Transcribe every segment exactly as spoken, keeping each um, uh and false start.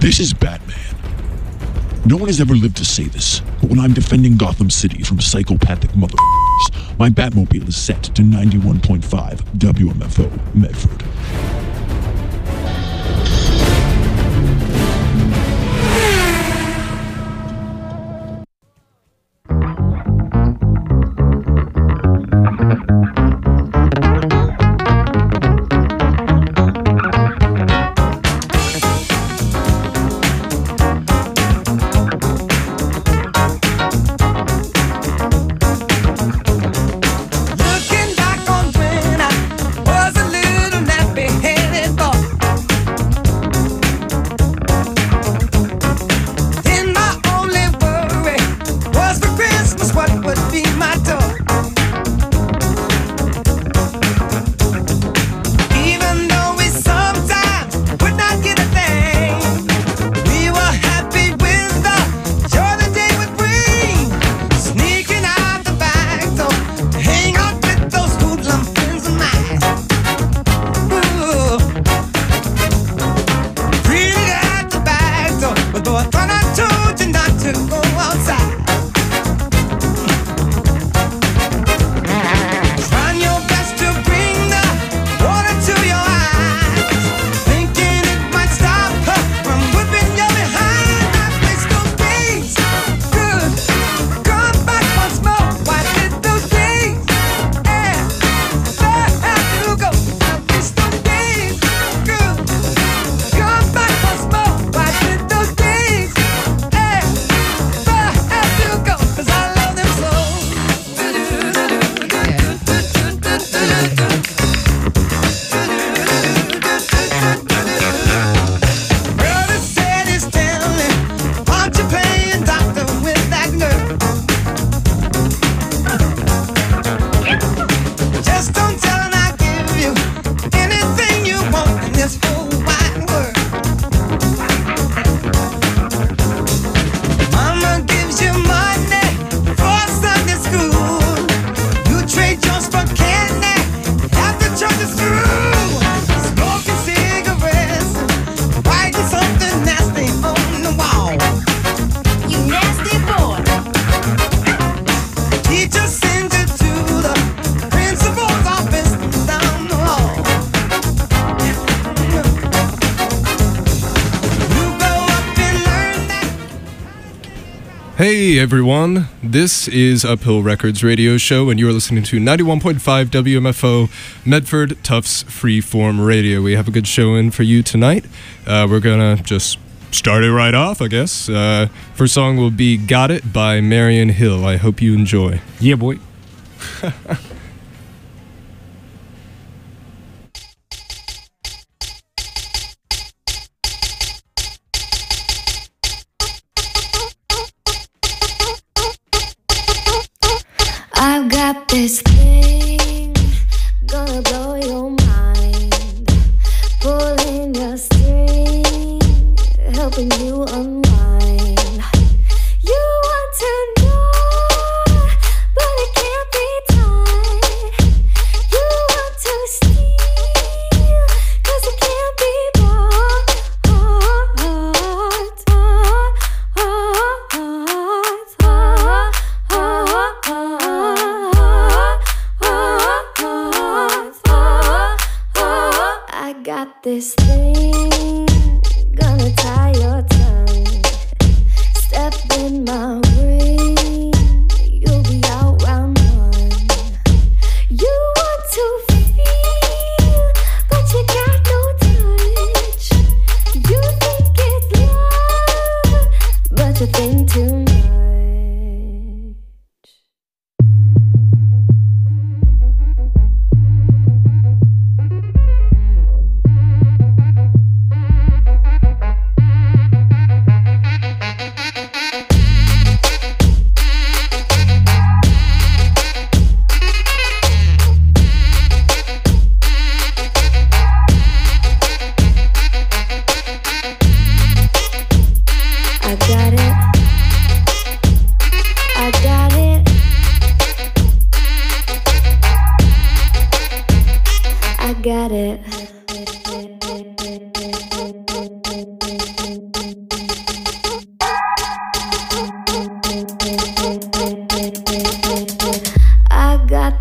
This is Batman. No one has ever lived to say this, but when I'm defending Gotham City from psychopathic motherfuckers, my Batmobile is set to ninety-one point five W M F O Medford. Hey everyone, this is Uphill Records Radio Show, and you're listening to ninety-one point five W M F O Medford Tufts Freeform Radio. We have a good show in for you tonight. Uh, we're gonna just start it right off, I guess. Uh, first song will be Got It by Marion Hill. I hope you enjoy. Yeah, boy. I've got this thing, gonna blow your mind, pulling your string, helping you unwind. You want to know, but it can't be tied. You want to steal, cause it can't be bought. I got this thing, gonna tie your tongue. Step in my ring, you'll be out round one. You want to feel, but you got no touch. You think it's love, but you think too much. Got it.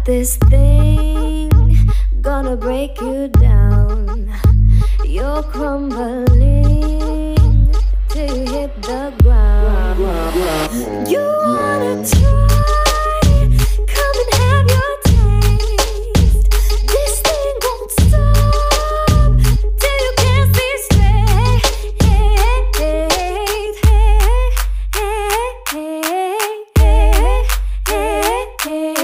got this thing gonna break you down. You're crumbling till you hit the ground. You wanna try? Come and have your taste. This thing won't stop till you can't see straight. Hey, hey, hey, hey, hey, hey, hey, hey,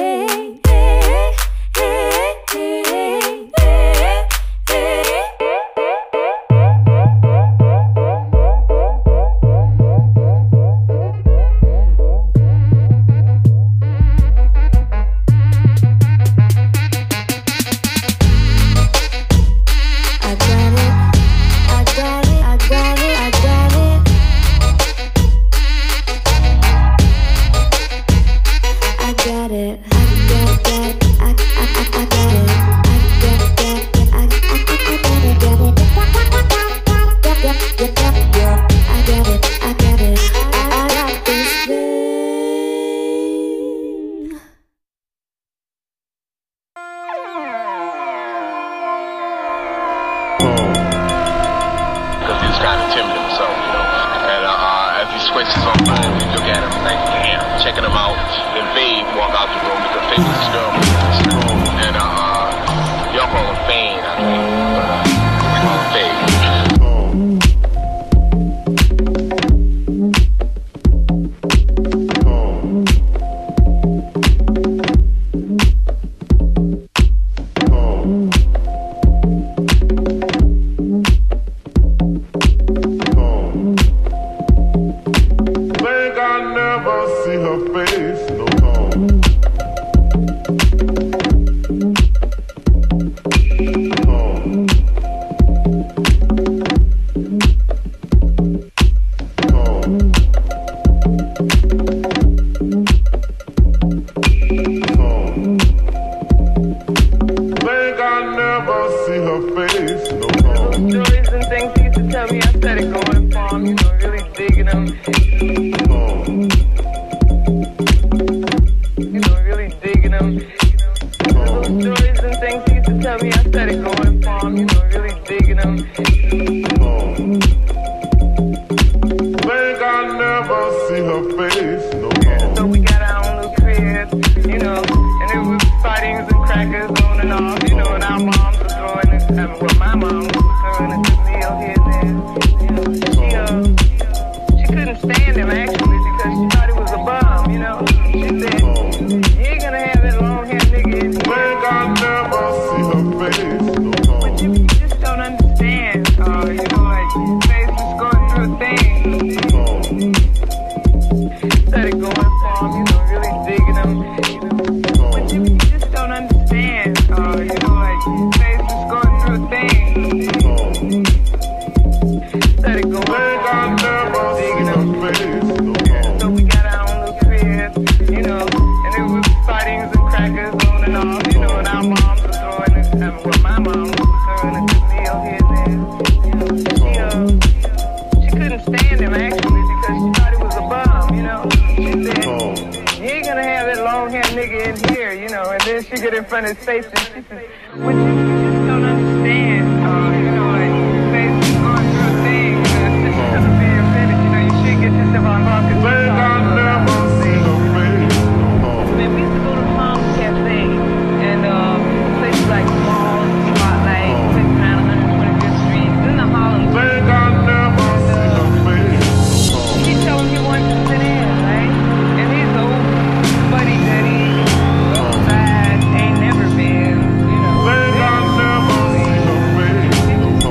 Ain't never been, you know.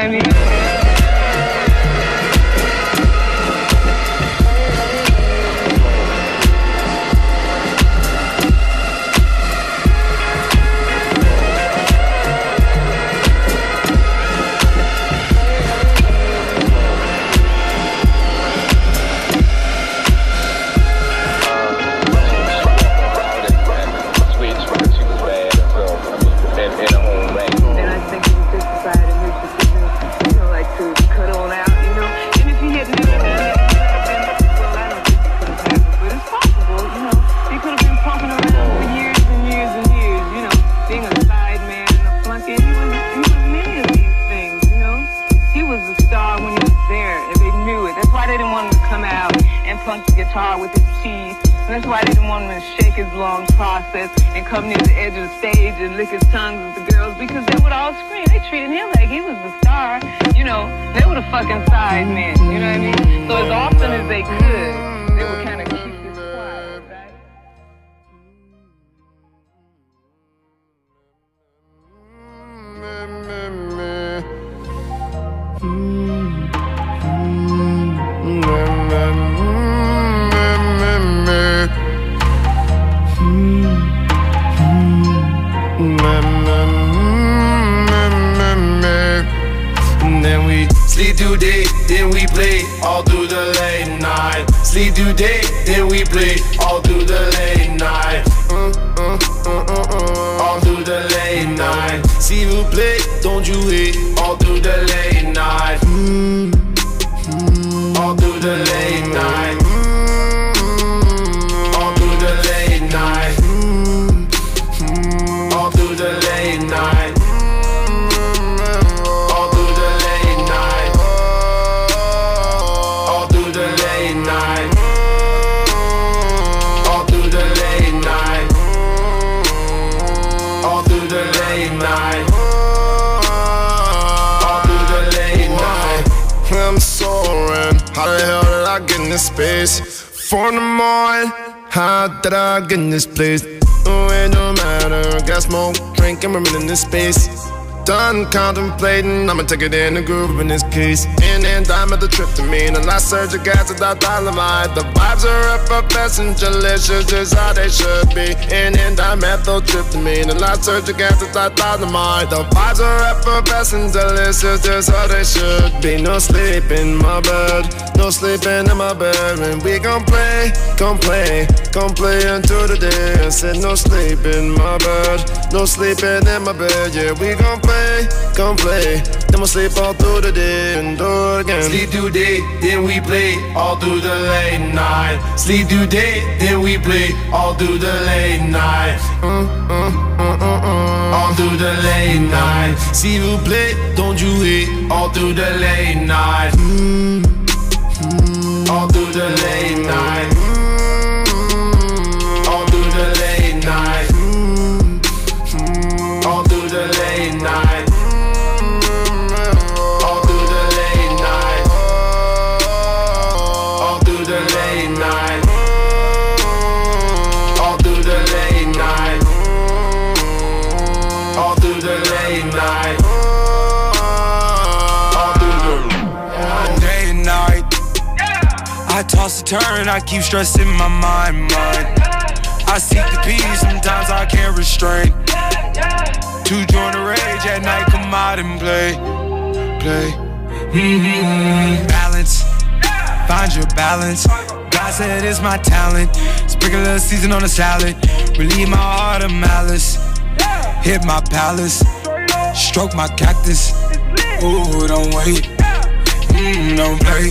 I mean? With his teeth, and that's why they didn't want him to shake his long process and come near the edge of the stage and lick his tongue with the girls, because they would all scream. They treated him like he was the star, you know. They were the fucking side men, you know what I mean? So as often as they could, they would kind of keep this quiet, right? Sleep through day, then we play all through the late night. Sleep through day, then we play all through the late night. Uh, uh, uh, uh, uh. All through the late night. See who play, don't you hate? All through the late night. Mm, mm, all through the late night. Mm, all through the late night. Mm, mm, all through the late night. How the hell did I get in this space? Four in the morning, how did I get in this place? Oh, it don't matter, got smoke, drink, and we're in this space. Done contemplating, I'ma take it in the groove in this case. In and dime at the tryptamine, the last surge of gas without dynamite. The vibes are effervescent, delicious, just how they should be. In and dime tryptamine, the last surge of gas without dynamite. The vibes are effervescent, delicious, just how they should be. No sleep in my bed, no sleeping in my bed. And we gon' play, gon' play, gon' play until the day. I said no sleep in my bed, no sleeping in my bed. Yeah, we gon' play. Come play, then we'll sleep all through the day and do it again. Sleep through day, then we play all through the late night. Sleep through day, then we play all through the late night. Uh, uh, uh, uh, uh. All through the late night. See who play, don't you hate? All through the late night. Mm, mm, all through the late night. Mm, all through the late night. Mm, mm, all through the late night. I toss and turn, I keep stressing my mind, mind. I seek the peace, sometimes I can't restrain. To join the rage at night, come out and play, play. Mm-hmm. Balance, find your balance. God said it's my talent. Sprinkle a little season on the salad. Relieve my heart of malice. Hit my palace, stroke my cactus. Ooh, don't wait, mm, don't play.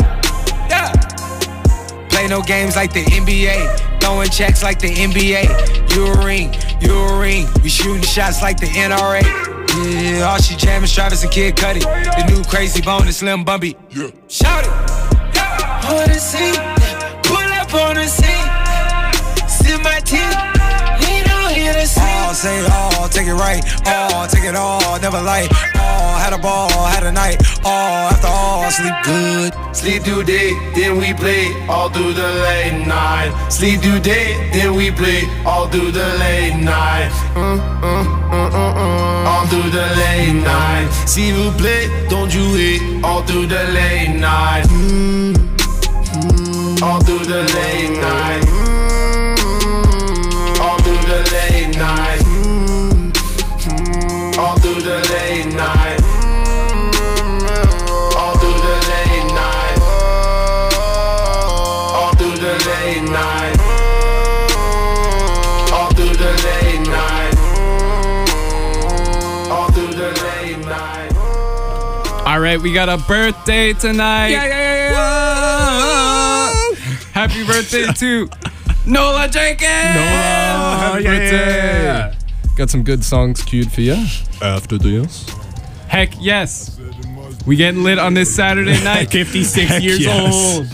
Play no games like the N B A. Throwing checks like the N B A. You a ring, you a ring. We shooting shots like the N R A. Yeah, all she jamming, Travis and Kid Cudi. The new Crazy Bone and Slim Bumby. Yeah. Shout it. Yeah. On the scene, pull up on the scene. Sip my tea, we don't hear the scene. All say it all, take it right. All, take it all, never light. All, had a ball, had a night. All, after all, sleep good. Sleep through day, then we play all through the late night. Sleep through day, then we play all through the late night. Uh, uh, uh, uh, uh. All all through the late night. S'il vous plaît, don't you hate all through the late night. Mm, mm, all through the late night. Mm, all through the late night. Mm, mm, all through the late night. All through the late night. All through the late night. All through the late night. All through the late night. All right, we got a birthday tonight. Yeah, yeah, yeah, yeah. Happy birthday to Nola Jenkins. Nola, happy yeah, birthday. yeah. Got some good songs queued for you after this. Heck yes. We getting lit on this Saturday night. fifty-six Heck years yes. old.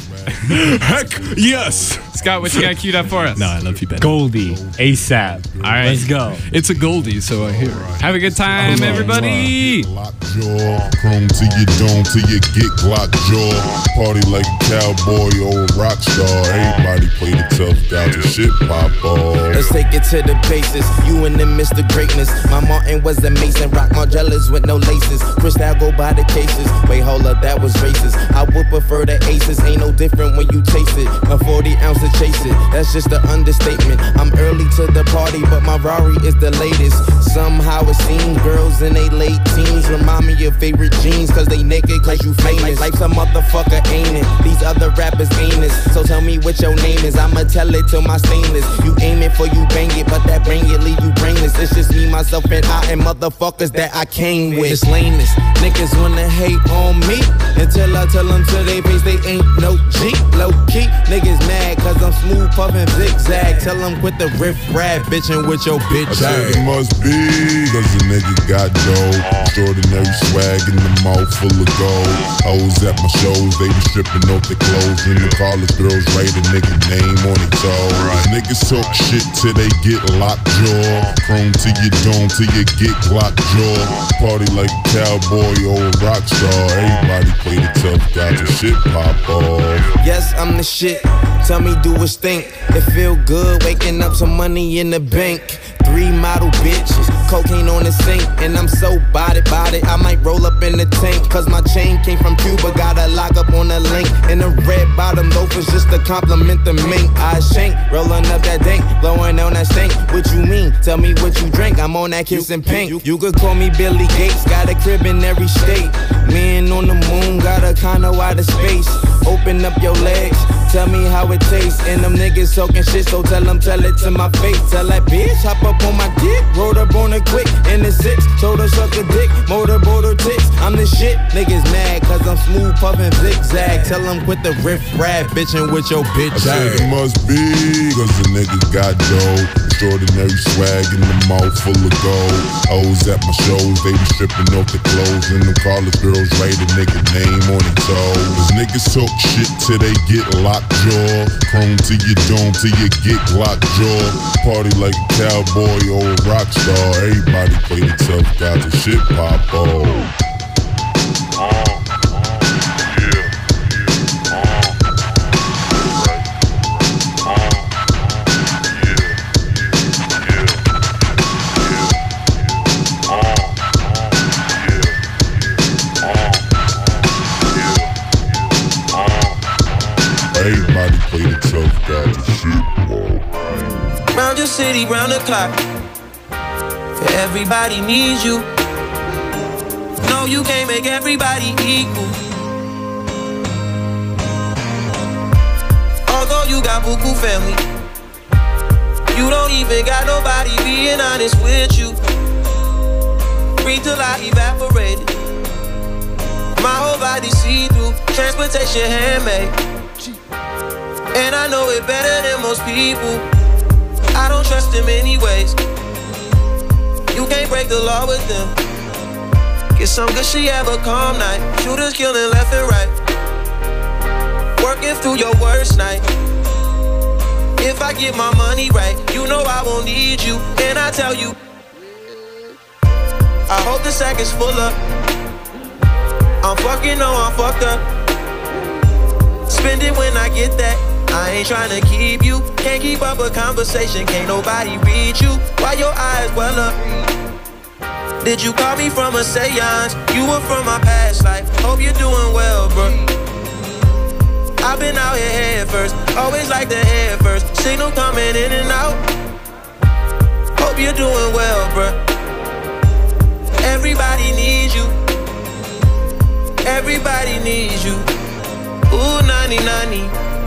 Heck yes. Scott, what you got queued up for us? No, I love you, Ben. Goldie, ASAP. All right. Let's go. It's a Goldie, so I hear. Have a good time, everybody. Lockjaw, chrome to your dome till you get lockjaw. Party like a cowboy or a rock star. Everybody play the tough guys and shit pop off. Let's take it to the basis. You and them Mister Greatness. My Martin was a Mason. Rock Margellas with no laces. Cristal go by the cases. Wait, hold up, that was racist. I would prefer the aces. Ain't no different when you taste it. A forty ounce to chase it. That's just an understatement. I'm early to the party, but my Rari is the latest. Somehow it seems girls in they late teens remind me of favorite jeans, cause they naked, cause you famous. Life's a motherfucker, ain't it? These other rappers ain't it. So tell me what your name is. I'ma tell it till my stainless. You aim it for you bang it, but that bang it leave you brainless. It's just me, myself, and I, and motherfuckers that I came with. It's lameness. Niggas wanna hate on me until I tell them to they face they ain't no G. Low key, niggas mad cause I'm smooth puffin' zigzag. Tell them quit the riff rap bitchin' with your bitch. I said it must be cause the nigga got dough. Extraordinary swag in the mouth full of gold. Hoes at my shows, they be stripping off their clothes. And the college girls write a nigga name on their toes. Niggas talk shit till they get locked jaw. Chrome to your dome till you get locked jaw. Party like a cowboy or a rock star. Everybody play the tough guys and shit pop off. Yes, I'm the shit. Tell me, do it stink? It feel good waking up some money in the bank. Three model bitches, cocaine on the sink, and I'm so body body. I might roll up in the tank, cause my chain came from Cuba. Got a lock up on the link, and the red bottom loafers just to compliment the mink. I shank, rolling up that dank, blowing on that stink. What you mean? Tell me what you drink. I'm on that kiss and pink. You, you could call me Billy Gates, got a crib in every state. Man on the moon, got a condo out of space. Open up your legs, tell me how it tastes. And them niggas talking shit, so tell them, tell it to my face. Tell that bitch, hop up on my dick, rolled up on it quick. In the six, told her suck a dick, motorboat her tits. I'm the shit, niggas mad, cause I'm smooth puffin' zigzag. Tell them quit the riff rap, bitchin' with your bitch. I said it must be cause the nigga got dough. Extraordinary swag in the mouth full of gold. Hoes at my shows, they be stripping off their clothes. And them college girls write a nigga name on their toes. Cause niggas talk shit till they get locked jaw. Chrome to your dome till you get locked jaw. Party like a cowboy or a rock star. Everybody play the tough guys and shit pop off. Everybody play the tough guys and shit pop. Round your city, round the clock. Everybody needs you. No, you can't make everybody equal. Although you got buku family, you don't even got nobody being honest with you. Breathe till I evaporated. My whole body see-through. Transportation handmade. And I know it better than most people. I don't trust them anyways. You can't break the law with them. Get some good shit, have a calm night. Shooters killing left and right. Working through your worst night. If I get my money right, you know I won't need you. And I tell you, I hope the sack is full up. I'm fucking, no, I'm fucked up. Spend it when I get that. I ain't tryna keep you. Can't keep up a conversation. Can't nobody read you. Why your eyes well up? Did you call me from a seance? You were from my past life. Hope you're doing well, bro. I've been out here head first. Always like the head first. Signal coming in and out. Hope you're doing well, bro. Everybody needs you. Everybody needs you. Ooh, ninety ninety.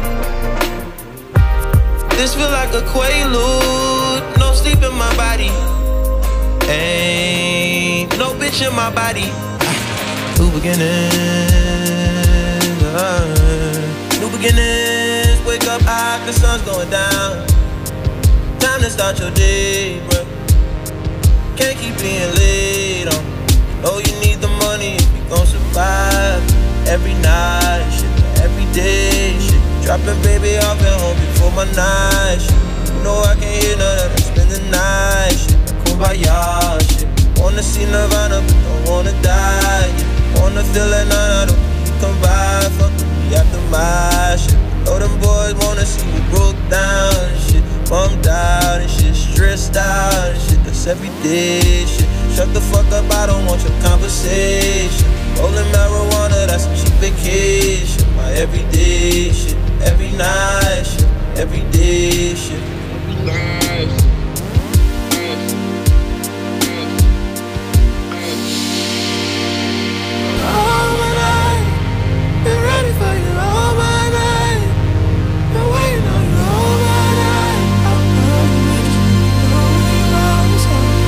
This feel like a quaalude. No sleep in my body. Ain't no bitch in my body. New beginnings, uh, new beginnings. Wake up high, the sun's going down. Time to start your day, bro. Can't keep being late on. Oh, you need the money if you gon' survive. Every night, shit, every day, shit. Dropping baby off at home before my night, shit. You know I can't hear none of that, spend the night, shit. Kumbaya, shit. Wanna see Nirvana, but don't wanna die, yeah. Wanna feel like none of them you come by, fuck with me after my shit. Know them boys wanna see you broke down and shit. Bummed out and shit, stressed out and shit. That's everyday shit. Shut the fuck up, I don't want your conversation. Rolling marijuana, that's a cheap vacation. My everyday shit, every night shit, everyday shit. Nice. All my night, been ready for you all my night. Been waiting on you all my night. I'm gonna miss you, nobody else.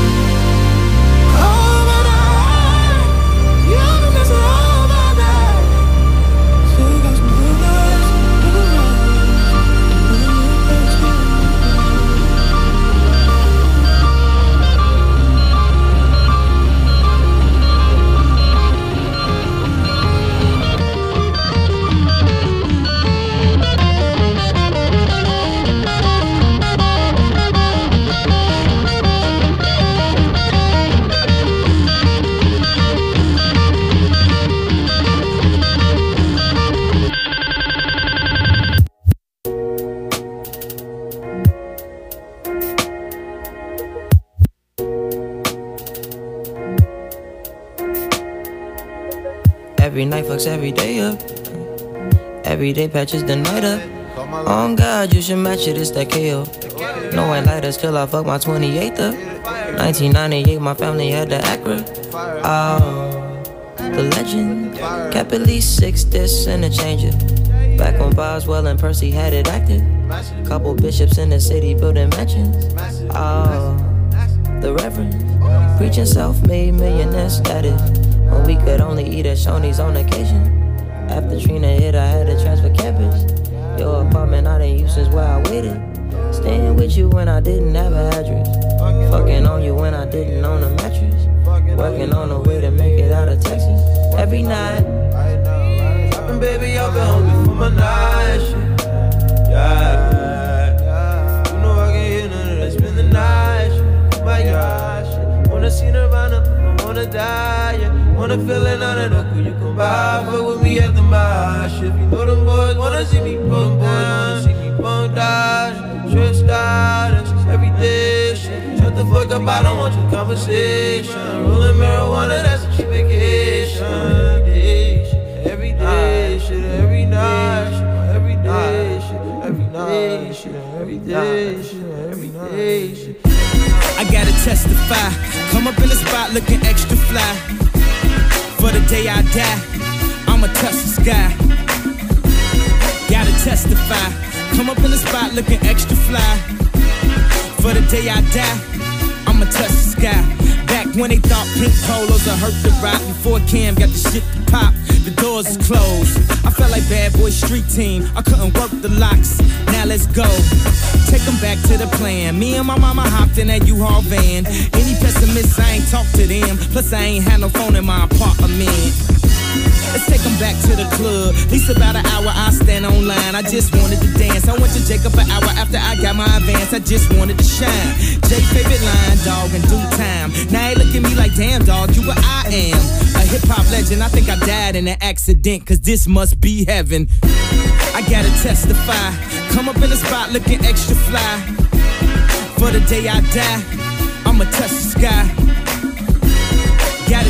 All my night, you've been missing all my night. Still got some blue lights, blue Every night fucks every day up. Every day patches the night up. On God, you should match it, it's that K O. No white lighters till I fuck my twenty-eighth up. nineteen ninety-eight, my family had the Acura. Oh, the legend. Kept at least six discs and a changer. Back when Boswell and Percy had it active. Couple bishops in the city building mansions. Oh, the Reverend. Preaching self-made millionaire status. When we could only eat at Shoney's on occasion. After Trina hit, I had to transfer campus. Your apartment I didn't use since where I waited. Staying with you when I didn't have an address. Fucking on you when I didn't own a mattress. Working on a way to make it out of Texas. Every night. Dropping baby up at home before my night shit. Yeah. You know I can't hear none of that. Spend the night shit. My gosh shit. Wanna see Nirvana, but don't wanna die, yeah. Wanna feel it on it, cool you come by. Fuck with me at the mosh. If you know them boys wanna see me bump down, see me bump down, stressed out, that's just everyday shit. Shut the fuck up, I don't want your conversation. Rolling marijuana, that's a cheap vacation. Every day shit, every night shit, every day shit, every night shit, every day shit, every day shit. I gotta testify, come up in the spot looking extra fly. For the day I die, I'ma touch the sky. Gotta testify, come up in the spot looking extra fly. For the day I die, I'ma touch the sky. Back when they thought pink polos would hurt the rock. Before Cam got the shit to pop, the doors is closed. I felt like bad boy street team, I couldn't work the locks. Now let's go, take them back to the plan. Me and my mama hopped in that U-Haul van. Any pessimists, I ain't talk to them. Plus I ain't had no phone in my apartment. Let's take them back to the club. At least about an hour I stand online. I just wanted to dance. I went to Jacob an hour after I got my advance. I just wanted to shine. Jake favorite line, dog, in due time. Now they look at me like, damn, dog, you what I am. A hip-hop legend. I think I died in an accident, cause this must be heaven. I gotta testify. Come up in the spot looking extra fly. For the day I die, I'ma touch the sky.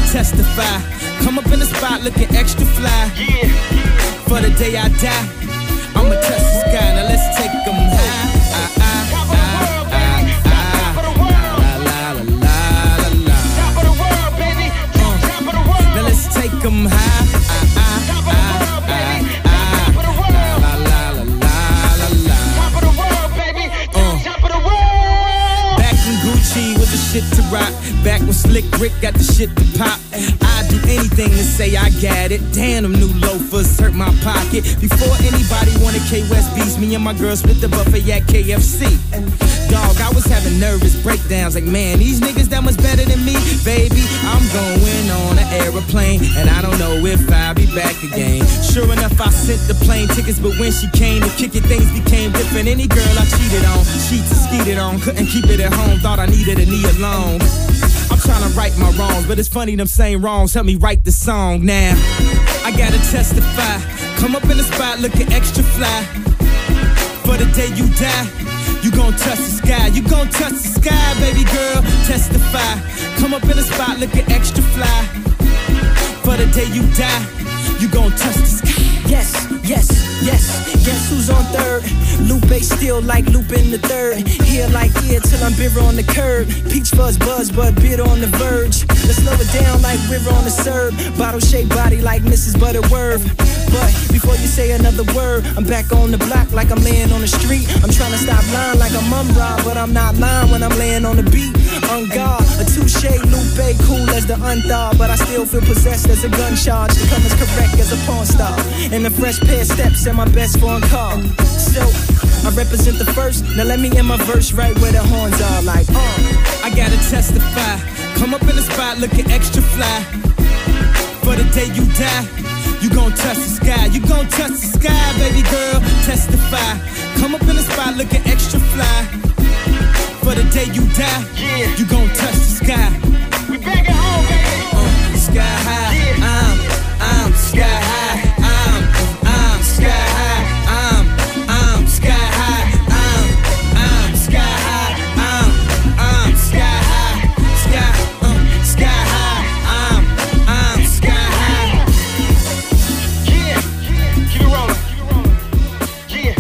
testify. Come up in the spot looking extra fly. Yeah. For the day I die, I'ma touch the sky. Now let's take them high. Ah, ah, ah, ah, ah. La, la, la, la, la, la. Top of the world, baby. Top of the world. Now let's take them high. Ah, ah, ah, ah, ah. La, la, la, la, la, la. Top of the world, baby. Top of the world. Back when Gucci was the shit to rock. Back when Slick Rick got the shit to pop. I'd do anything to say I got it. Damn, them new loafers hurt my pocket. Before anybody wanted K-West beats, me and my girl split the buffet at K F C. Dog, I was having nervous breakdowns like, man, these niggas that much better than me. Baby, I'm going on an aeroplane, and I don't know if I'll be back again. Sure enough, I sent the plane tickets, but when she came to kick it, things became different. Any girl I cheated on, sheets and skeeted on, couldn't keep it at home, thought I needed a knee alone. I'm trying to right my wrongs, but it's funny them same wrongs help me write the song now. I gotta testify, come up in the spot looking extra fly. For the day you die, you gon' touch the sky, you gon' touch the sky, baby girl, testify. Come up in the spot looking extra fly. For the day you die, you gon' touch the sky. Yes, yes, yes, guess who's on third? Lupe still like Lupe in the third. Here like here till I'm bitter on the curb. Peach fuzz buzz, but bitter on the verge. Let's slow it down like river on the serve. Bottle shaped body like Missus Butterworth. But before you say another word, I'm back on the block like I'm laying on the street. I'm trying to stop lying like I'm Mum-Ra, but I'm not lying when I'm laying on the beat. On guard, a touche, Lupe, cool as the unthaw, but I still feel possessed as a gun charge. To come as correct as a porn star. And a fresh pair of steps and my best foreign car. So, I represent the first. Now let me end my verse right where the horns are like, uh. I gotta testify. Come up in the spot looking extra fly. For the day you die, you gon' touch the sky. You gon' touch the sky, baby girl, testify. Come up in the spot looking extra fly. For the day you die, yeah, you gon' touch the sky. We back at home, baby. Uh, sky high, yeah. I'm, I'm sky high. I'm, I'm sky high. I'm, I'm sky high. I'm, I'm sky high. I'm, I'm sky high. Sky, uh, sky high. I'm, I'm sky high. Yeah, keep it rolling, keep it rolling. Yeah.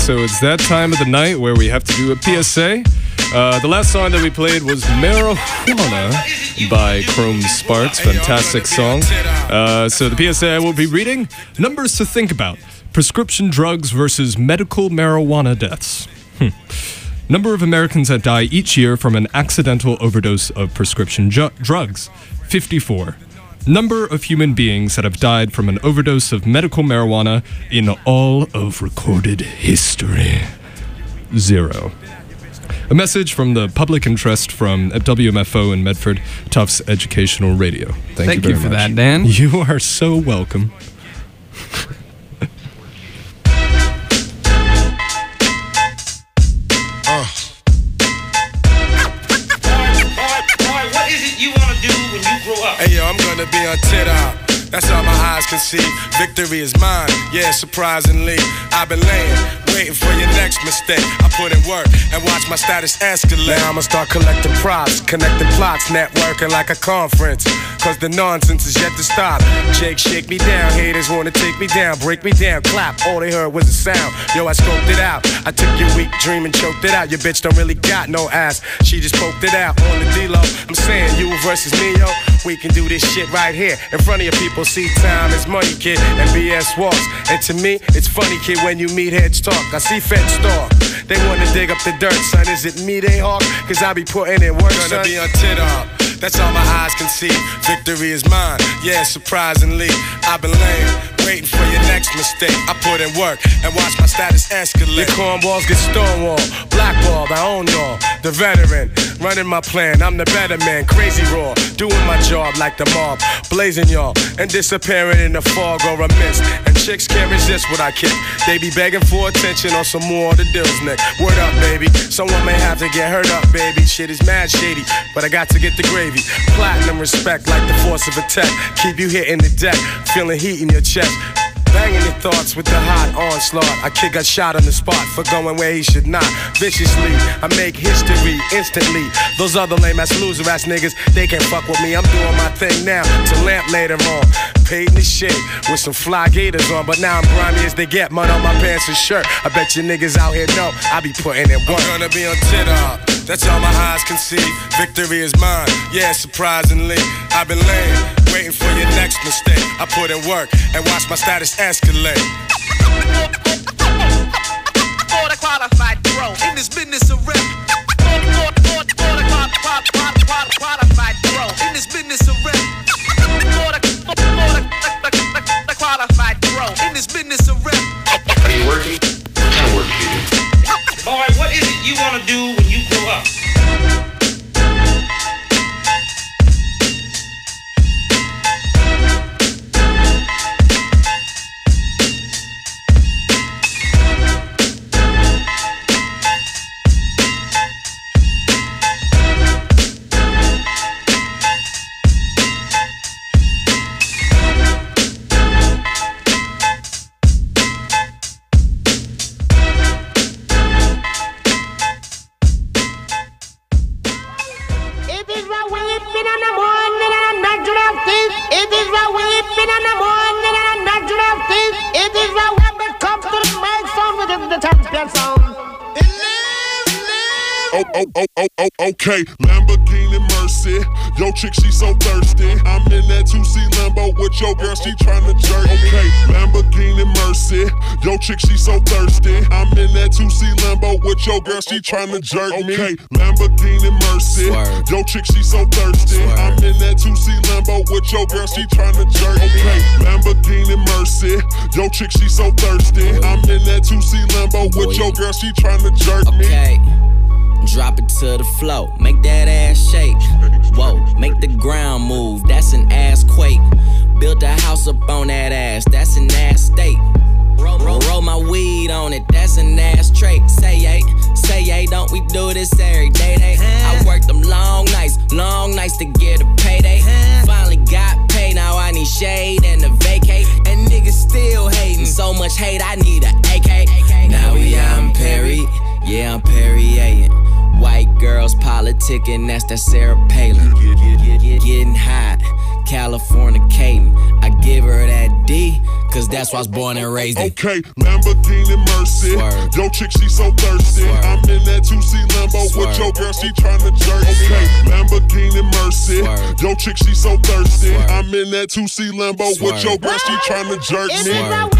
so it's that time of the night where we have to do a P S A. Uh, the last song that we played was Marijuana by Chrome Sparks. Fantastic song. Uh, so the P S A I will be reading: numbers to think about. Prescription drugs versus medical marijuana deaths. Hmm. Number of Americans that die each year from an accidental overdose of prescription ju- drugs. fifty-four. Number of human beings that have died from an overdose of medical marijuana in all of recorded history. Zero. A message from the public interest from W M F O and Medford Tufts Educational Radio. Thank, Thank you very you for much. that, Dan. You are so welcome. What is it you want to do when you grow up? Hey yo, I'm gonna be on Twitter. That's all my eyes can see. Victory is mine, yeah, surprisingly. I've been laying, waiting for your next mistake. I put in work and watch my status escalate. Now I'ma start collecting props, connecting plots, networking like a conference. Cause the nonsense is yet to stop. Jake, shake me down, haters wanna take me down, break me down, clap. All they heard was a sound. Yo, I scoped it out. I took your weak dream and choked it out. Your bitch don't really got no ass. She just poked it out on the D-Lo. I'm saying you versus me, yo. We can do this shit right here in front of your people. See, time is money, kid, and B S walks. And to me, it's funny, kid, when you meet heads talk. I see feds talk. They wanna dig up the dirt, son. Is it me they hawk? Cause I be putting in work, son. Gonna be on tit up. That's all my eyes can see. Victory is mine, yeah, surprisingly. I've been laying, waiting for your next mistake. I put in work and watch my status escalate. Your cornballs get stonewalled, blackballed, I own y'all. The veteran, running my plan, I'm the better man. Crazy raw, doing my job like the mob. Blazing y'all, and disappearing in the fog or a mist. And chicks can't resist what I kick. They be begging for attention on some more of the deals, Nick. Word up, baby, someone may have to get hurt up, baby. Shit is mad shady, but I got to get the gravy. Platinum respect like the force of a tech. Keep you hitting the deck, feeling heat in your chest. Banging your thoughts with the hot onslaught. A kid got shot on the spot for going where he should not. Viciously, I make history instantly. Those other lame ass loser ass niggas, they can't fuck with me. I'm doing my thing now to lamp later on. Paid in the shit with some fly gators on, but now I'm grimy as they get. Mud on my pants and shirt. I bet you niggas out here know I be putting in work. I'm gonna be on Twitter. That's all my eyes can see. Victory is mine, yeah, surprisingly. I've been laying, waiting for your next mistake. I put in work and watch my status escalate. For the qualified pro in this business of rap. For the qualified pro in this business of rap. For the qualified pro in this business of rap. Are you working? What kind of work do you do? Boy, what is it you want to do when you grow up? Oh, oh, oh, oh, oh, okay. Lamborghini Mercy. Yo, chick, she so thirsty. I'm in that two C Lambo with your girl, she tryna jerk. Okay, Lamborghini Mercy. Yo, chick, she so thirsty. I'm in that two C Lambo with your girl, she tryna jerk me. Okay, Lamborghini Mercy. Yo, chick, she so thirsty. I'm in that two C Lambo with your girl, she tryna jerk. Okay, Lamborghini Mercy. Yo, chick, she so thirsty. I'm in that two C Lambo with your girl, she tryna jerk me. Okay. Drop it to the floor, make that ass shake. Whoa, make the ground move, that's an ass quake. Built a house up on that ass, that's an ass state. Roll, roll, roll my weed on it, that's an ass trait. Say yay, say yay, don't we do this every day? Day. I worked them long nights, long nights to get a payday. Finally got paid, now I need shade and a vacate. And niggas still hating, so much hate, I need a A K. Now we out in Perry, yeah, I'm Perrier. White girls politicking, that's that Sarah Palin. Getting hot, Californicating. I give her that D, cause that's why I was born and raised in. Okay, Lamborghini Mercy. Swerve. Yo, chick, she so thirsty. Swerve. I'm in that two C Lambo Swerve. with your girl, she tryna jerk me. Okay, Lamborghini Mercy. Swerve. Yo, chick, she so thirsty. Swerve. I'm in that two C Lambo Swerve. with your girl, she tryna jerk me. Swerve.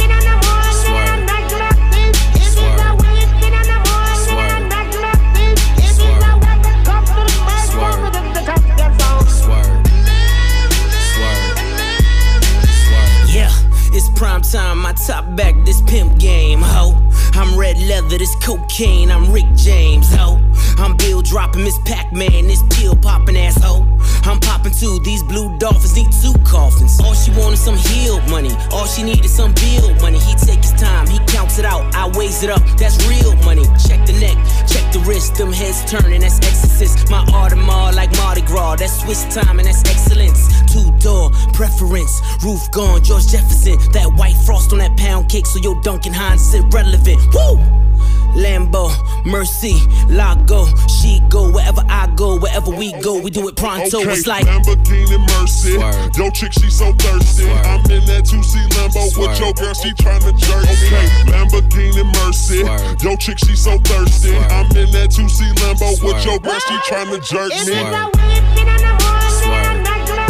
Prime time, my top back, this pimp game, ho. I'm red leather, this cocaine, I'm Rick James, ho. I'm Bill dropping, Miss Pac-Man, this pill popping asshole. I'm popping too, these blue dolphins need two coffins. All she wanted some healed money, all she needed some bill money. He take his time, he counts it out, I weighs it up, that's real money. Check the neck, check the wrist, them heads turning, that's exorcist. My Audemars like Mardi Gras, that's Swiss time and that's excellence. Two-door preference, roof gone, George Jefferson. That white frost on that pound cake, so your Duncan Hines irrelevant. Woo! Lambo, Mercy, Lago, she go wherever I go, wherever we go, we do it pronto. Okay, It's like Lamborghini Mercy. Swerve. Yo, chick, she so thirsty. Swerve. I'm in that two C Lambo Swerve. with your girl, she tryna jerk me. Okay, Lamborghini Mercy. Swerve. Yo, chick, she so thirsty. Swerve. I'm in that two C Lambo Swerve. with your girl, she tryna jerk me. Swerve. Swerve.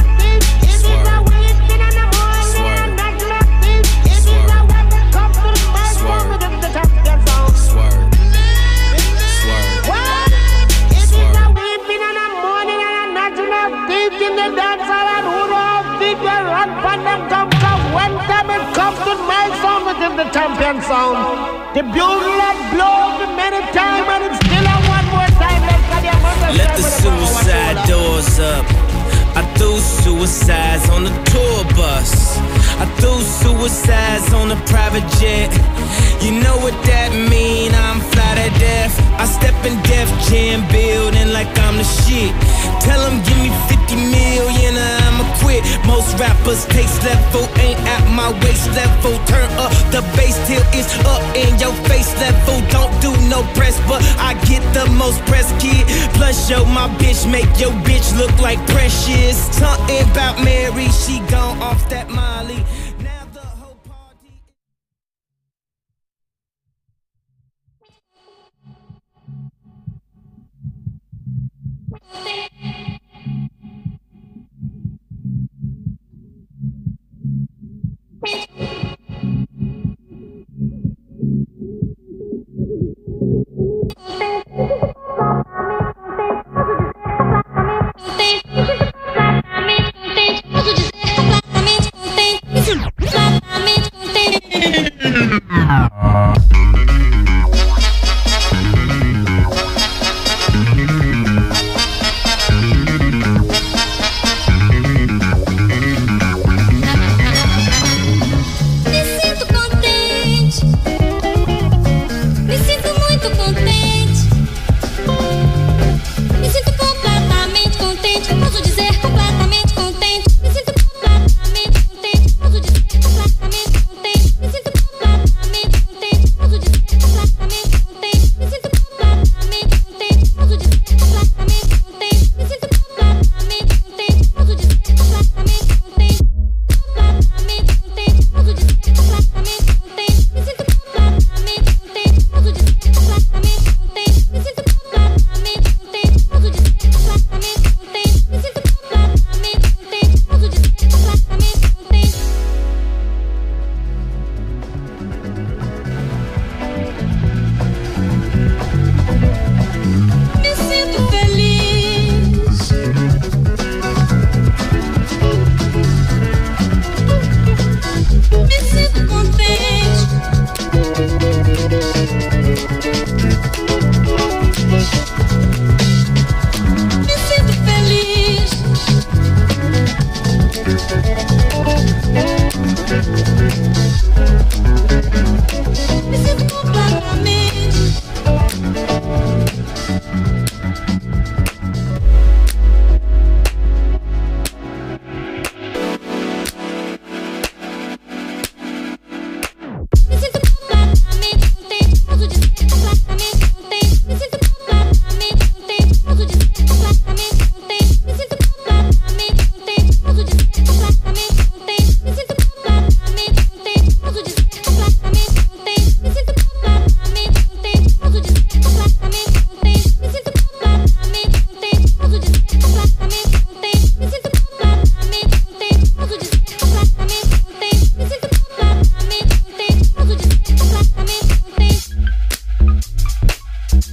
The champion sound, the bugle that blows many times, and it's still a one more time. Let the suicide doors up. I threw suicides on the tour bus. I threw suicides on a private jet. You know what that mean, I'm fly to death. I step in Def Jam building like I'm the shit. Tell them give me fifty million or I'ma quit. Most rappers taste level ain't at my waist level. Turn up the bass till it's up in your face level. Don't do no press, but I get the most press, kid. Plus yo, my bitch make your bitch look like Precious. Something about Mary, she gone off that Molly. Now the whole party.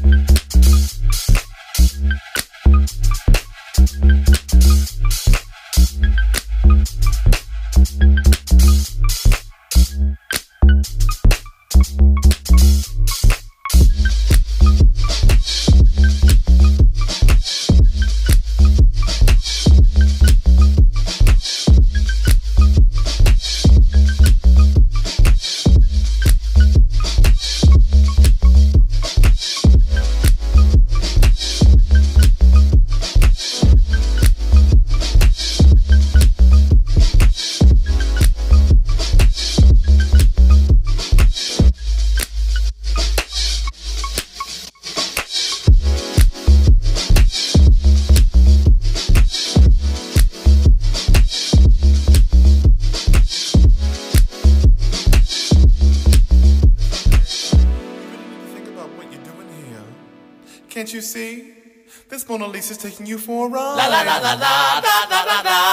Can't you see? This Mona Lisa's taking you for a ride. La la la la la la la la la.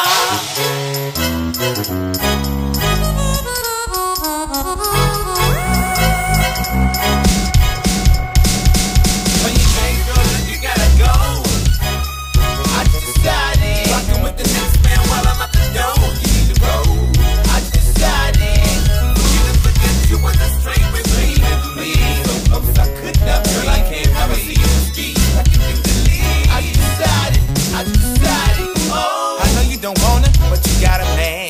When you can't go, then you gotta go. I decided, rocking with the next man while I'm at the door. You need to roll. I decided, you to forget you was a straight with me. Me, so close I could not. Girl, I can't never see you ski. I can think the lead. I decided, I decided. Oh, I know you don't want it, but you got a man.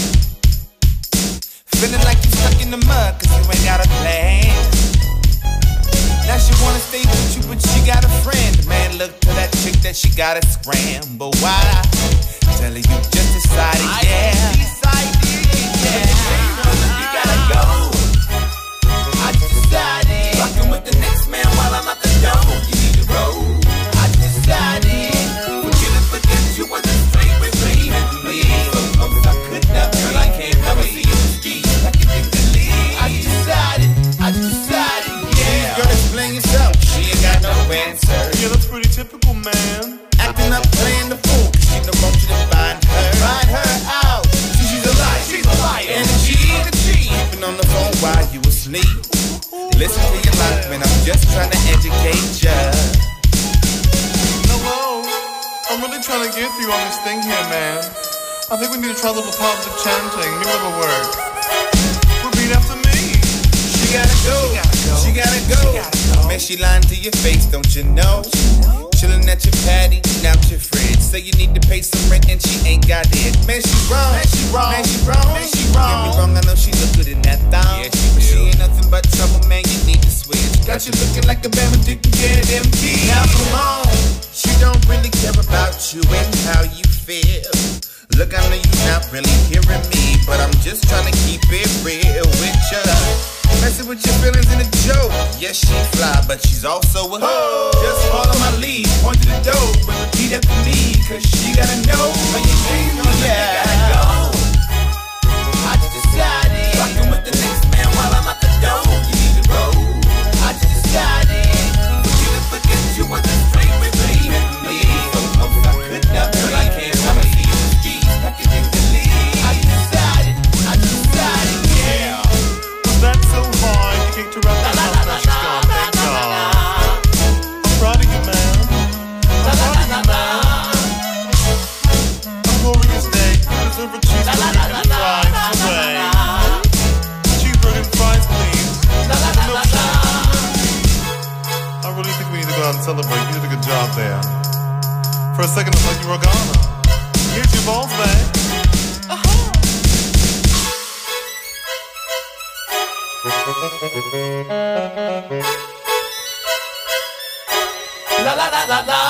Feeling like you stuck in the mud, cause you ain't got a plan. Now she wanna stay with you, but she got a friend. Man, look to that chick that she gotta scramble. Why? Tell her you just decided, yeah. I decided, yeah. You gotta go. I decided, rocking with the next man while I'm at the door. You need to roll. I decided, for you to forget you wasn't straight with me. Me, so close I could not. Girl, I can't never see you ski. I can think the lead. I decided, I decided, yeah. Girl, explain yourself. She ain't got no answer. Yeah, that's pretty typical, man. Acting up, playing the fool, cause she don't want you to find her. Find her out. See, she's a liar, she's a liar. And she ain't a cheat. Keeping on the phone while you asleep. Listen to your life, man, I'm just trying to educate ya. Hello. I'm really trying to get through on this thing here, man. I think we need to try a little positive chanting. Maybe a little word. Repeat after me. She gotta go, she gotta go. Man, she lying to your face, don't you know? Chillin' at your patty, eating out your fridge. Say you need to pay some rent and she ain't got it. Man, she wrong, man, she wrong, man, she wrong, man, she wrong. Get me wrong, I know she look good in that thong. Yeah, she, but she ain't nothing but trouble, man, you need to switch. Got you looking like a Bama Dick and get M P. Now come on, she don't really care about you and how you feel. Look, I know you're not really hearing me, but I'm just trying to keep it real with ya. Messing with your feelings in a joke. Yes, she fly, but she's also a hoe. Just follow my lead, point to the door, but repeat after me, cause she gotta know. When you ain't no, yeah. You gotta go. I decided, rocking with the next man while I'm at the door. You need to roll. I decided, for you to forget you wasn't straight with me. Me, so close I could not. Girl, I can't never see you ski. I can think the lead. I decided, I decided, yeah. That's so hard. You kicked her out the house, now she's gone. Thank God. I'm proud of you, man. I'm proud of you, man. A glorious day. You deserve a cheeseburger and fries today. Cheeseburger and fries, please. I really think we need to go out and celebrate. You did a good job there. For a second, I thought you were gone. Here's your balls back. La la la la la.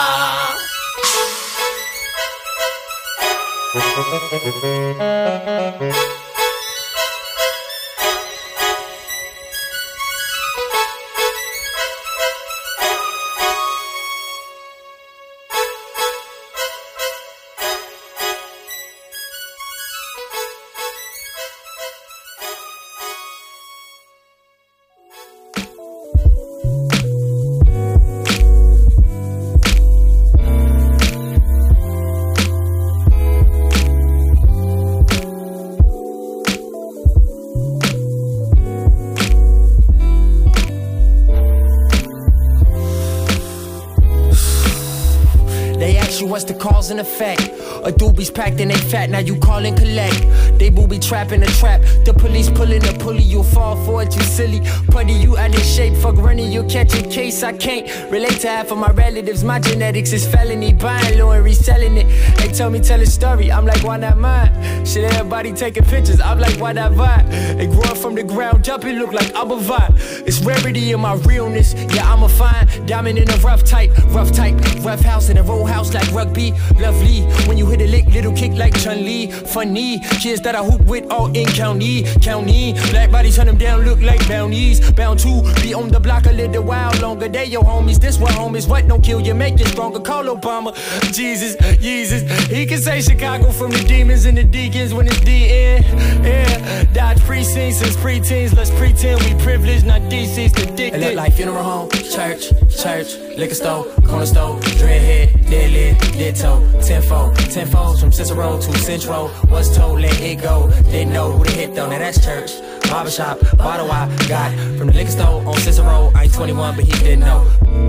you what's the cause and effect. A doobies packed and they fat, now you call and collect. They booby trapping the trap, the police pulling the pulley, you'll fall for it, you silly. Putty you out in shape, fuck running, you'll catch a case. I can't relate to half of my relatives, my genetics is felony. Buying low and reselling it. They tell me tell a story, I'm like, why not mine? Shit, everybody taking pictures, I'm like, why not vibe? They grew up from the ground up, it look like I'm a vibe. It's rarity in my realness, yeah, I'm a fine diamond in a rough type, rough type, rough house in a row house like rugby. Lovely, when you hit a lick, little kick like Chun-Li. Funny, kids that I hoop with all in county, county. Black bodies hunt them down, look like bounties. Bound to be on the block a little while longer. They your homies, this what homies, what don't kill you, make you stronger. Call Obama, Jesus, Jesus. He can say Chicago from the demons and the deacons when it's D N. Yeah, Dodge precincts since preteens. Let's pretend we privileged, not D C's addicted. It look like funeral home, church, church, liquor store, corner store, dreadhead, dead lid, dead toe, tenfold, tenfold from Cicero to Central. Was told, let it go. Didn't know who to hit though, now that's church. Barbershop, bottle I got from the liquor store on Cicero. I ain't twenty-one, but he didn't know.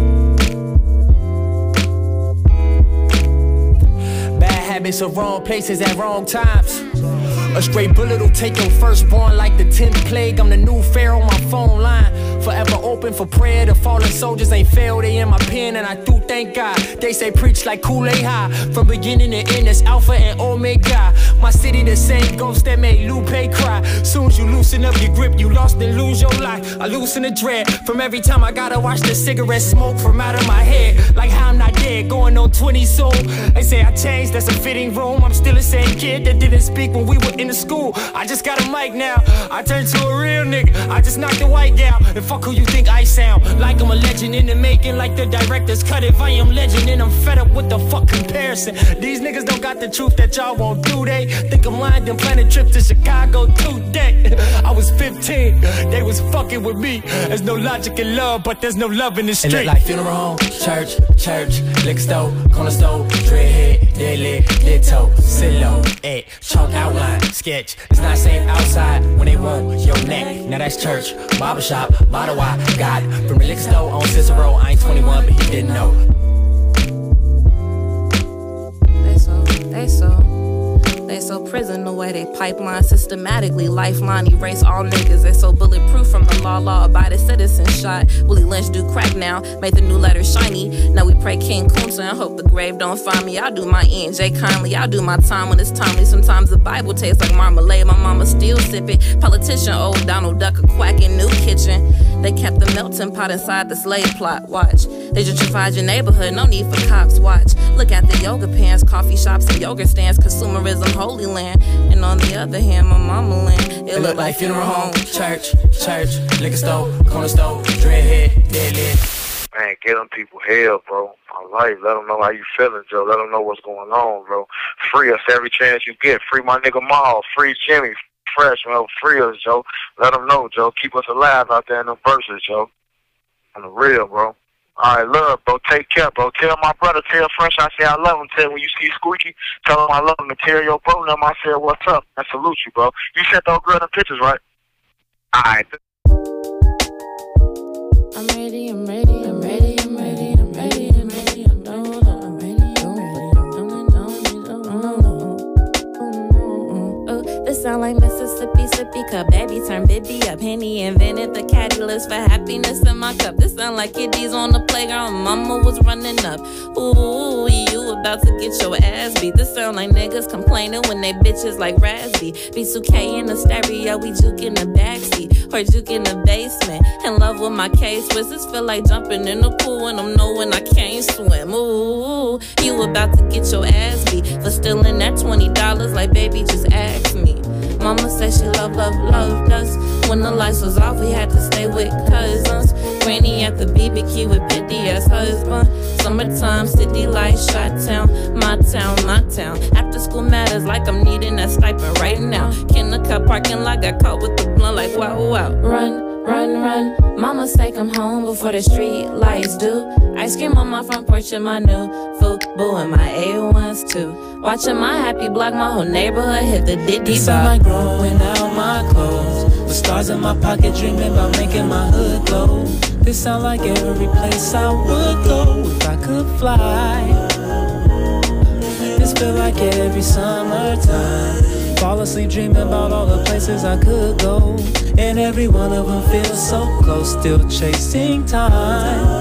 Bad habits are wrong places at wrong times. A straight bullet will take your firstborn like the tenth plague. I'm the new pharaoh on my phone line. Forever open for prayer. The fallen soldiers ain't failed. They in my pen and I do thank God. They say preach like Kool-Aid high. From beginning to end, it's Alpha and Omega. My city the same ghost that made Lupe cry. Soon as you loosen up your grip, you lost and lose your life. I loosen the dread from every time I gotta watch the cigarette smoke from out of my head. Like how I'm not dead, going on twenty soul. They say I changed, that's a fitting room. I'm still the same kid that didn't speak when we were in the school. I just got a mic now. I turned to a real nigga. I just knocked the white gal. And fuck who you think I sound. Like I'm a legend in the making. Like the directors cut it. I am legend and I'm fed up with the fuck comparison. These niggas don't got the truth that y'all won't do. They think I'm lying. Then plan a trip to Chicago today. I was fifteen. They was fucking with me. There's no logic in love, but there's no love in the street. It look like funeral home, church, church, liquor store, corner store, dreadhead, dead lit, dead toe, silo, eh, chalk outline, sketch. It's not safe outside when they want your neck. Now that's church, barbershop, bottle I got from the liquor store on Cicero. I ain't twenty-one, but he didn't know. They so, they so. They so prison the way they pipeline systematically lifeline erase all niggas. They so bulletproof from the law, law abided citizen shot. Willie Lynch do crack now, made the new letter shiny. Now we pray King Kunta and hope the grave don't find me. I do my E and J kindly, I do my time when it's timely. Sometimes the Bible tastes like marmalade, my mama still sip it. Politician, old Donald Duck, a quack in New Kitchen. They kept the melting pot inside the slave plot, watch. They gentrified your neighborhood, no need for cops, watch. Look at the yoga pants, coffee shops and yoga stands, consumerism, holy land. And on the other hand, my mama land. It, it look like funeral home, church, church, liquor store, corner store, dreadhead, dead lit. Man, get them people hell, bro. My life. Let them know how you feeling, Joe. Let them know what's going on, bro. Free us every chance you get. Free my nigga Maul. Free Jimmy. Fresh, man. Free us, Joe. Let them know, Joe. Keep us alive out there in the verses, Joe. On the real, bro. All right, love, bro. Take care, bro. Tell my brother, tell Fresh I say I love him. Tell when you see Squeaky, tell him I love him. And tell your bro them I said what's up. I salute you, bro. You sent those girls the pictures, right? All right. I'm ready, I'm ready, I'm ready, I'm ready, I'm ready, I'm ready, I'm done, I'm ready, I'm ready, this sound like Mississippi, sippy cup. Baby turn Bibby up. Henny invented the catalyst for happiness in my cup. This sound like kiddies on the playground. Mama was running up. Ooh, you about to get your ass beat. This sound like niggas complaining when they bitches like Raspy. B two K in the stereo, we juke in the backseat. Or juke in the basement. In love with my K-Swiss. This feel like jumping in the pool and I'm knowing I can't swim. Ooh, you about to get your ass beat for stealing that twenty dollars like baby just ask me. Mama said she love, love, loved us. When the lights was off, we had to stay with cousins. Granny at the B B Q with Pitty as husband. Summertime, city lights, shot town. My town, my town. After school matters like I'm needing that stipend right now. Kindergarten parking lot, got caught with the blunt like wow, wow. Run, run, run. Mama say come home before the street lights do. Ice cream on my front porch and my new Fubu and my A ones too. Watching my happy block, my whole neighborhood hit the diddy This sound like growing out my clothes. With stars in my pocket, dreaming about making my hood glow. This sound like every place I would go if I could fly. feel like every summertime. Fall asleep dreaming about all the places I could go, and every one of them feels so close, still chasing time.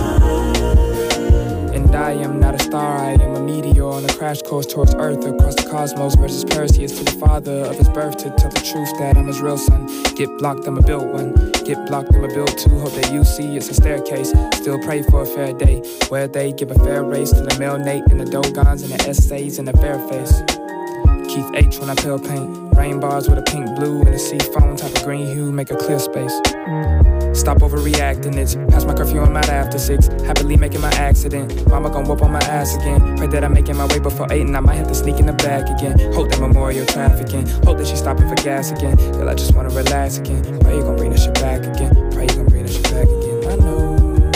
And I am not a star, I am a meteor on a crash course towards Earth, across the cosmos versus Perseus, to the father of his birth, to tell the truth that I'm his real son. Get blocked, I'ma build one. Get blocked, I'ma build two. Hope that you see it's a staircase. Still pray for a fair day, where they give a fair race to the male Nate and the Dogons and the essays and the fair face. Keith H when I pale paint, rain bars with a pink blue and a sea foam type of green hue, make a clear space. Stop overreacting, it's past my curfew, I'm out after six. Happily making my accident, mama gon' whoop on my ass again. Pray that I'm making my way before eight and I might have to sneak in the back again. Hope that memorial trafficking, hope that she's stopping for gas again. Girl, I just wanna relax again. Pray you gon' bring this shit back again. Pray you gon' bring this shit back again. I know.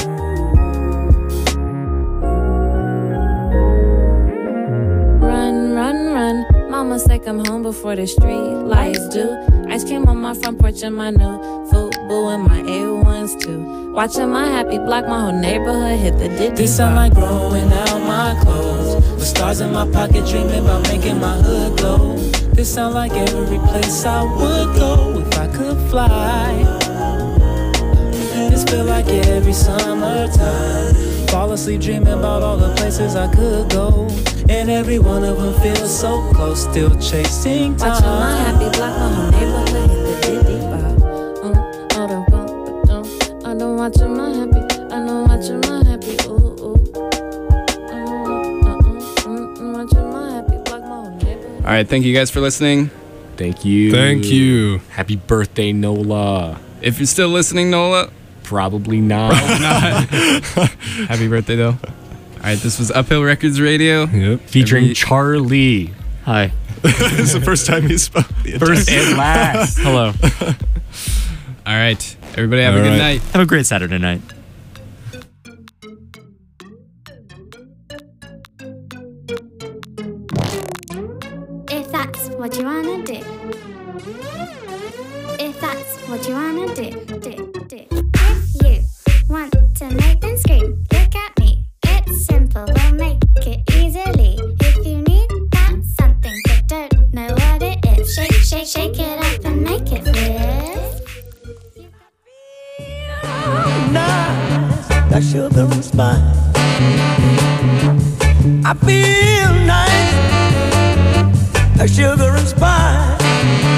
Run, run, run. Mama say come home before the street lights do. Ice cream on my front porch and my new Fubu and my A ones too. Watching my happy block, my whole neighborhood hit the diddy. This sound like growing out my clothes, with stars in my pocket dreaming about making my hood glow. This sound like every place I would go if I could fly. This feel like every summertime. Fall asleep dreaming about all the places I could go, and every one of them feels so close, still chasing time. Watching my happy block, my whole neighborhood hit the diddy bop. Mm, oh, the bump, but I don't watching my happy, I know watching my happy, ooh, ooh. All right, thank you guys for listening. Thank you. Thank you. Happy birthday, Nola. If you're still listening, Nola, probably not. Probably not. Happy birthday, though. All right, this was Uphill Records Radio. Yep. Featuring Every- Charlie. Hi. This is the first time he spoke. The First entire- and last. Hello. All right, everybody have All a good right. night. Have a great Saturday night. If that's what you wanna do. If that's what you wanna do, do, do. If you want to make them scream, look at me. It's simple, we'll make it easily. If you need that something but don't know what it is, shake, shake, shake it up and make it live. Nice, that sugar and spice. I feel nice, that sugar and spice.